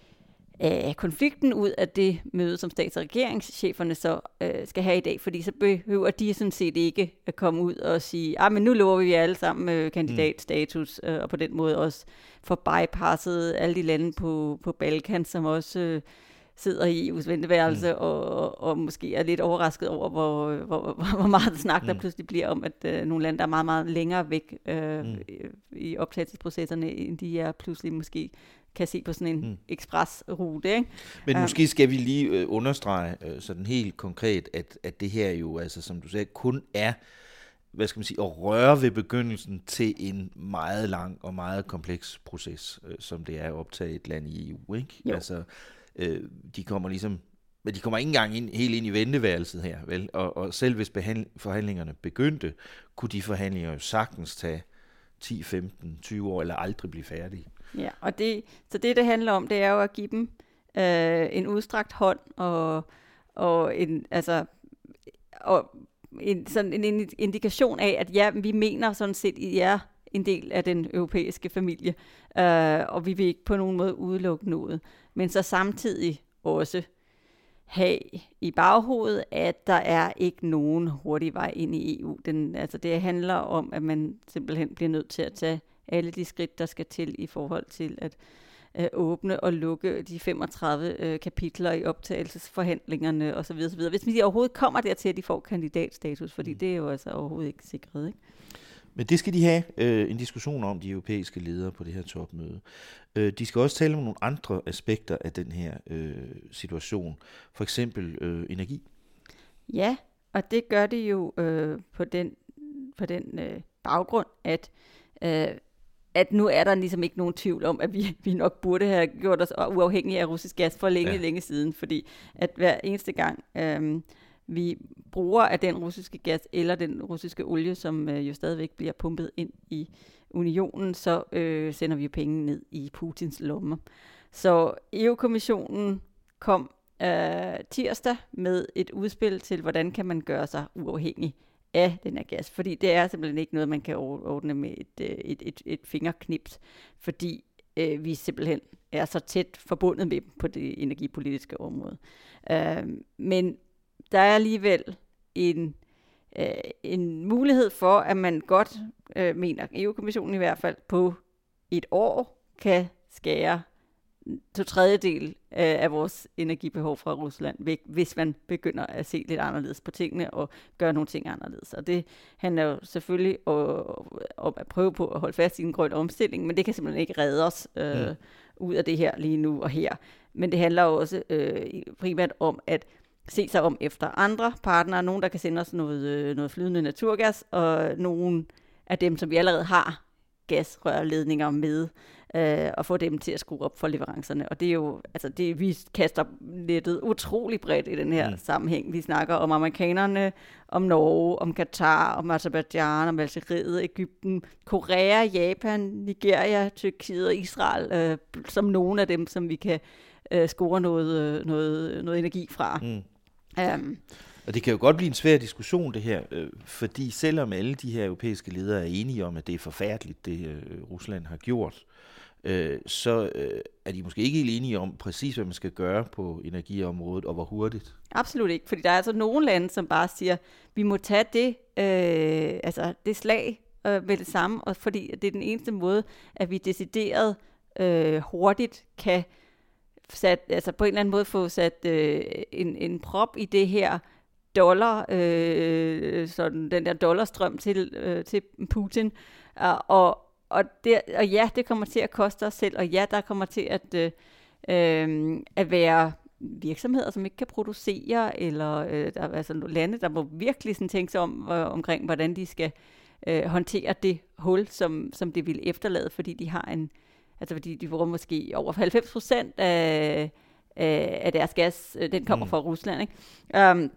af konflikten ud af det møde, som stats- og regeringscheferne så øh, skal have i dag, fordi så behøver de sådan set ikke at komme ud og sige, ah, men nu lover vi alle sammen øh, kandidatstatus, øh, og på den måde også få bypasset alle de lande på, på Balkan, som også øh, sidder i E U's venteværelse mm. og, og, og måske er lidt overrasket over, hvor, hvor, hvor, hvor meget snak der mm. pludselig bliver om, at øh, nogle lande, der er meget, meget længere væk øh, mm. i optagelsesprocesserne, end de er pludselig måske kan se på sådan en mm. ekspresrute. Ikke? Men um, måske måske skal vi lige øh, understrege øh, sådan helt konkret, at, at det her jo, altså som du sagde, kun er, hvad skal man sige, at røre ved begyndelsen til en meget lang og meget kompleks proces, øh, som det er at optage et land i E U. Ikke? Altså, øh, de kommer ligesom, men de kommer ikke engang ind, helt ind i venteværelset her, vel? Og, og selv hvis behandl- forhandlingerne begyndte, kunne de forhandlinger jo sagtens tage ti, femten, tyve år, eller aldrig blive færdige. Ja, og det, så det, det handler om, det er jo at give dem øh, en udstrakt hånd, og, og en, altså, og en, sådan en indikation af, at ja, vi mener sådan set, I er en del af den europæiske familie, øh, og vi vil ikke på nogen måde udelukke noget. Men så samtidig også have i baghovedet, at der er ikke nogen hurtig vej ind i E U. Den, altså det handler om, at man simpelthen bliver nødt til at tage alle de skridt, der skal til i forhold til at øh, åbne og lukke de femogtredive øh, kapitler i optagelsesforhandlingerne osv. osv. Hvis vi overhovedet kommer dertil, at de får kandidatstatus, fordi mm. det er jo altså overhovedet ikke sikret, ikke? Men det skal de have øh, en diskussion om, de europæiske ledere på det her topmøde. Øh, de skal også tale om nogle andre aspekter af den her øh, situation. For eksempel øh, energi. Ja, og det gør det jo øh, på den, på den øh, baggrund, at øh, at nu er der ligesom ikke nogen tvivl om, at vi, vi nok burde have gjort os uafhængige af russisk gas for længe, ja. længe siden, fordi at hver eneste gang øh, vi bruger af den russiske gas eller den russiske olie, som øh, jo stadigvæk bliver pumpet ind i unionen, så øh, sender vi jo penge ned i Putins lommer. Så E U-kommissionen kom øh, tirsdag med et udspil til, hvordan kan man gøre sig uafhængig af den her gas, fordi det er simpelthen ikke noget, man kan ordne med et, et, et, et fingerknips, fordi øh, vi simpelthen er så tæt forbundet med dem på det energipolitiske område. Øh, men der er alligevel en, øh, en mulighed for, at man godt, øh, mener E U-kommissionen i hvert fald, på et år kan skære to tredjedel af vores energibehov fra Rusland væk, hvis man begynder at se lidt anderledes på tingene og gøre nogle ting anderledes. Og det handler jo selvfølgelig om at prøve på at holde fast i en grøn omstilling, men det kan simpelthen ikke redde os øh, mm. ud af det her lige nu og her. Men det handler jo også øh, primært om at se sig om efter andre partnere, nogen der kan sende os noget, øh, noget flydende naturgas, og nogle af dem, som vi allerede har gasrørledninger med, øh, og få dem til at skrue op for leverancerne. Og det er jo, altså det, vi kaster nettet utrolig bredt i den her mm. sammenhæng. Vi snakker om amerikanerne, om Norge, om Katar, om Azerbaijan, om Algeriet, Egypten, Korea, Japan, Nigeria, Tyrkiet og Israel, øh, som nogle af dem, som vi kan øh, score noget, noget, noget energi fra. Mm. Um, Og det kan jo godt blive en svær diskussion, det her, øh, fordi selvom alle de her europæiske ledere er enige om, at det er forfærdeligt, det øh, Rusland har gjort, øh, så øh, er de måske ikke helt enige om præcis, hvad man skal gøre på energiområdet, og hvor hurtigt. Absolut ikke, fordi der er altså nogle lande, som bare siger, vi må tage det, øh, altså det slag øh, med det samme, og fordi det er den eneste måde, at vi decideret øh, hurtigt kan sat, altså på en eller anden måde få sat øh, en, en prop i det her dollar, øh, sådan den der dollarstrøm til, øh, til Putin, og, og, det, og ja, det kommer til at koste os selv, og ja, der kommer til at, øh, øh, at være virksomheder, som ikke kan producere, eller øh, der er altså lande, der må virkelig sådan tænke sig om, øh, omkring, hvordan de skal øh, håndtere det hul, som, som det vil efterlade, fordi de har en, altså fordi de får måske over halvfems procent af, af, af deres gas, den kommer mm. fra Rusland, ikke? Um,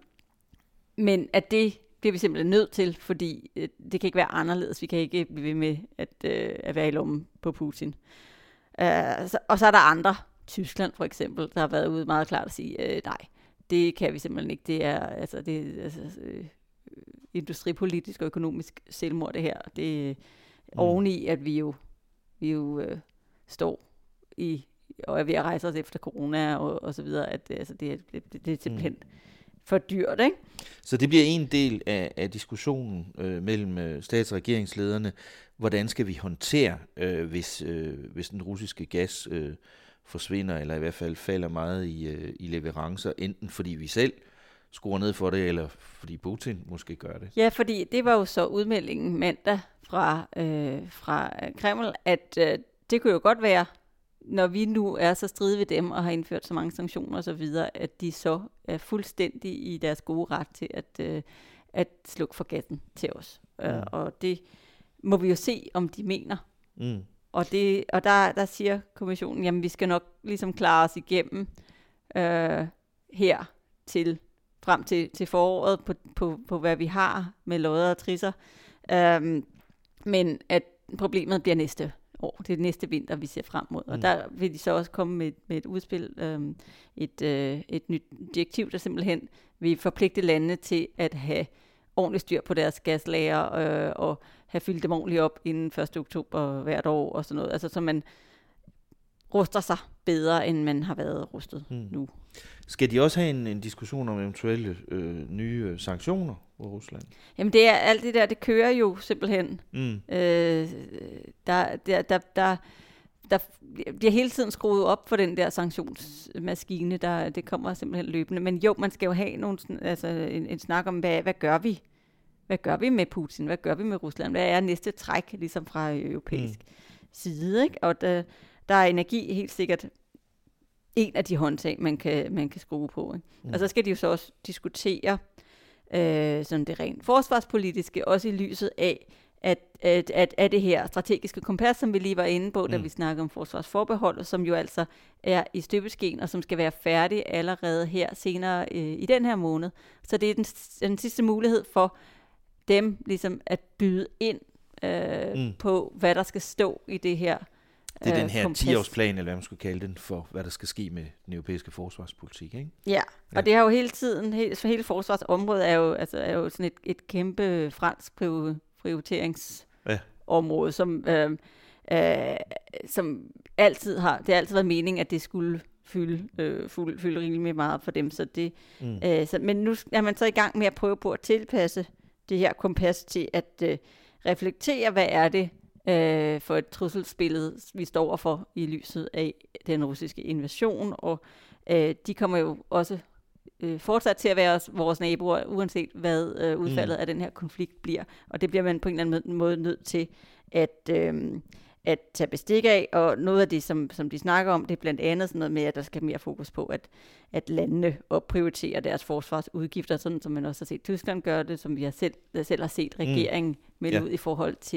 men at det bliver vi simpelthen nødt til, fordi øh, det kan ikke være anderledes. Vi kan ikke blive ved med at, øh, at være i lommen på Putin. Uh, så, og så er der andre, Tyskland for eksempel, der har været ude meget klart at sige, øh, nej, det kan vi simpelthen ikke. Det er altså, det, altså, øh, industripolitisk og økonomisk selvmord det her. Det er mm. oveni, at vi jo, vi jo øh, står i, og er ved at rejse os efter corona og, og så videre, at altså, det, det, det, det er simpelthen mm. for dyrt, ikke? Så det bliver en del af, af diskussionen øh, mellem øh, stats- og regeringslederne. Hvordan skal vi håndtere, øh, hvis, øh, hvis den russiske gas øh, forsvinder, eller i hvert fald falder meget i, øh, i leverancer, enten fordi vi selv skruer ned for det, eller fordi Putin måske gør det? Ja, fordi det var jo så udmeldingen mandag fra, øh, fra Kreml, at øh, det kunne jo godt være, når vi nu er så stride ved dem og har indført så mange sanktioner og så videre, at de så er fuldstændig i deres gode ret til at, øh, at slukke for gassen til os. Mm. Uh, og det må vi jo se, om de mener. Mm. Og, det, og der, der siger kommissionen, jamen vi skal nok ligesom klare os igennem øh, her til frem til, til foråret på, på, på, hvad vi har med lodder og trisser. Um, men at problemet bliver næste år. Det er næste vinter, vi ser frem mod. Mm. Og der vil de så også komme med, med et udspil, øhm, et, øh, et nyt direktiv, der simpelthen vil forpligte landene til at have ordentligt styr på deres gaslager øh, og have fyldt dem ordentligt op inden første oktober hvert år og sådan noget. Altså så man ruster sig bedre, end man har været rustet mm. nu. Skal de også have en, en diskussion om eventuelle øh, nye øh, sanktioner mod Rusland? Jamen det er alt det der, det kører jo simpelthen. Mm. Øh, der, der, der, der, der bliver hele tiden skruet op for den der sanktionsmaskine, der, det kommer simpelthen løbende. Men jo, man skal jo have nogle, altså en, en snak om, hvad, hvad gør vi? Hvad gør vi med Putin? Hvad gør vi med Rusland? Hvad er næste træk ligesom fra europæisk mm. side? Ikke? Og der, der er energi helt sikkert en af de håndtag, man kan, man kan skrue på. Ikke? Mm. Og så skal de jo så også diskutere øh, sådan det rent forsvarspolitiske, også i lyset af, at, at, at, at det her strategiske kompas, som vi lige var inde på, mm. da vi snakkede om forsvarsforbehold, som jo altså er i støbeskeen, og som skal være færdig allerede her senere øh, i den her måned. Så det er den, den sidste mulighed for dem ligesom at byde ind øh, mm. på, hvad der skal stå i det her. Det er den her ti-årsplan, eller hvad man skulle kalde den, for hvad der skal ske med den europæiske forsvarspolitik, ikke? Ja, og ja. Det har jo hele tiden, hele, hele forsvarsområdet er jo, altså, er jo sådan et, et kæmpe fransk prioriteringsområde, ja. som, øh, øh, som altid har, det har altid været meningen, at det skulle fylde, øh, fylde, fylde rimelig meget for dem. Så det, mm. øh, så, men nu er man så i gang med at prøve på at tilpasse det her kompas til at øh, reflektere, hvad er det øh, for et trusselsbillede, vi står overfor i lyset af den russiske invasion, og øh, de kommer jo også øh, fortsat til at være vores naboer, uanset hvad øh, udfaldet mm. af den her konflikt bliver, og det bliver man på en eller anden måde nødt til at, øh, at tage bestik af, og noget af det, som, som de snakker om, det er blandt andet sådan noget med, at der skal mere fokus på, at, at landene opprioriterer deres forsvarsudgifter, sådan som man også har set Tyskland gøre det, som vi har selv, selv har set regeringen mm. melde ja. ud i forhold til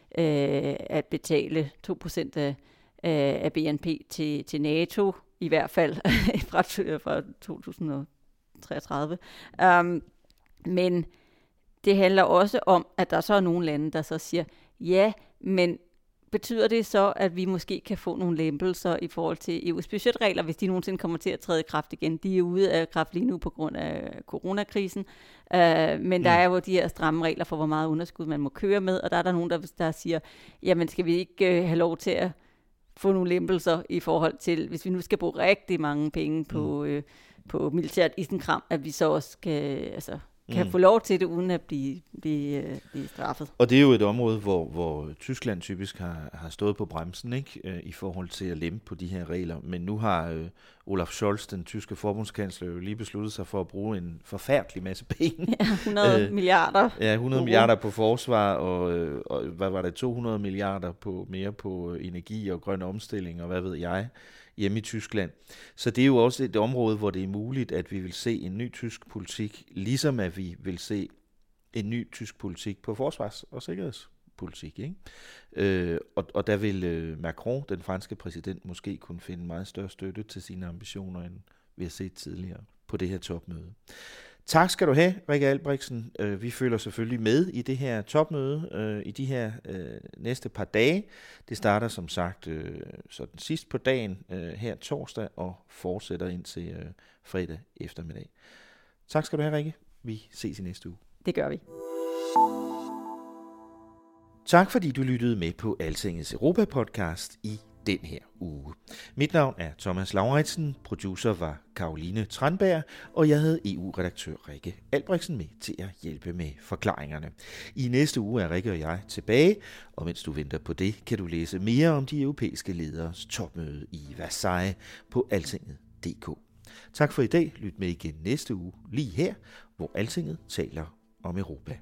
øh, at betale to procent af, af B N P til, til NATO, i hvert fald fra, fra to tusind og treogtredive. Um, men det handler også om, at der så er nogle lande, der så siger, ja, men betyder det så, at vi måske kan få nogle lempelser i forhold til E U's budgetregler, hvis de nogensinde kommer til at træde i kraft igen? De er ude af kraft lige nu på grund af coronakrisen, uh, men der er jo de her stramme regler for, hvor meget underskud man må køre med, og der er der nogen, der, der siger, jamen skal vi ikke uh, have lov til at få nogle lempelser i forhold til, hvis vi nu skal bruge rigtig mange penge på, mm. øh, på militært isenkram, at vi så også skal, altså, kan mm. få lov til det, uden at blive, blive, øh, blive straffet. Og det er jo et område, hvor, hvor Tyskland typisk har, har stået på bremsen, ikke, øh, i forhold til at lempe på de her regler. Men nu har øh, Olaf Scholz, den tyske forbundskansler, jo lige besluttet sig for at bruge en forfærdelig masse penge. Ja, hundrede øh, milliarder. Ja, hundrede milliarder på forsvar, og, øh, og hvad var det, to hundrede milliarder på, mere på energi og grøn omstilling, og hvad ved jeg, hjemme i Tyskland. Så det er jo også et område, hvor det er muligt, at vi vil se en ny tysk politik, ligesom at vi vil se en ny tysk politik på forsvars- og sikkerhedspolitik. Ikke? Øh, og, og der vil øh, Macron, den franske præsident, måske kunne finde meget større støtte til sine ambitioner, end vi har set tidligere på det her topmøde. Tak skal du have, Rikke Albrechtsen. Vi følger selvfølgelig med i det her topmøde i de her næste par dage. Det starter som sagt sådan sidst på dagen her torsdag og fortsætter indtil fredag eftermiddag. Tak skal du have, Rikke. Vi ses i næste uge. Det gør vi. Tak fordi du lyttede med på Altingets Europa-podcast i den her uge. Mit navn er Thomas Lauritsen, producer var Caroline Tranberg, og jeg havde E U-redaktør Rikke Albrechtsen med til at hjælpe med forklaringerne. I næste uge er Rikke og jeg tilbage, og mens du venter på det, kan du læse mere om de europæiske lederes topmøde i Versailles på altinget punktum d k. Tak for i dag. Lyt med igen næste uge, lige her, hvor Altinget taler om Europa.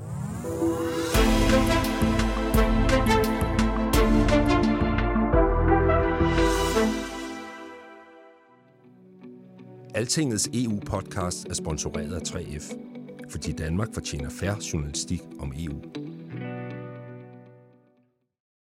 Altingets E U-podcast er sponsoreret af tre F, fordi Danmark fortjener fair journalistik om E U.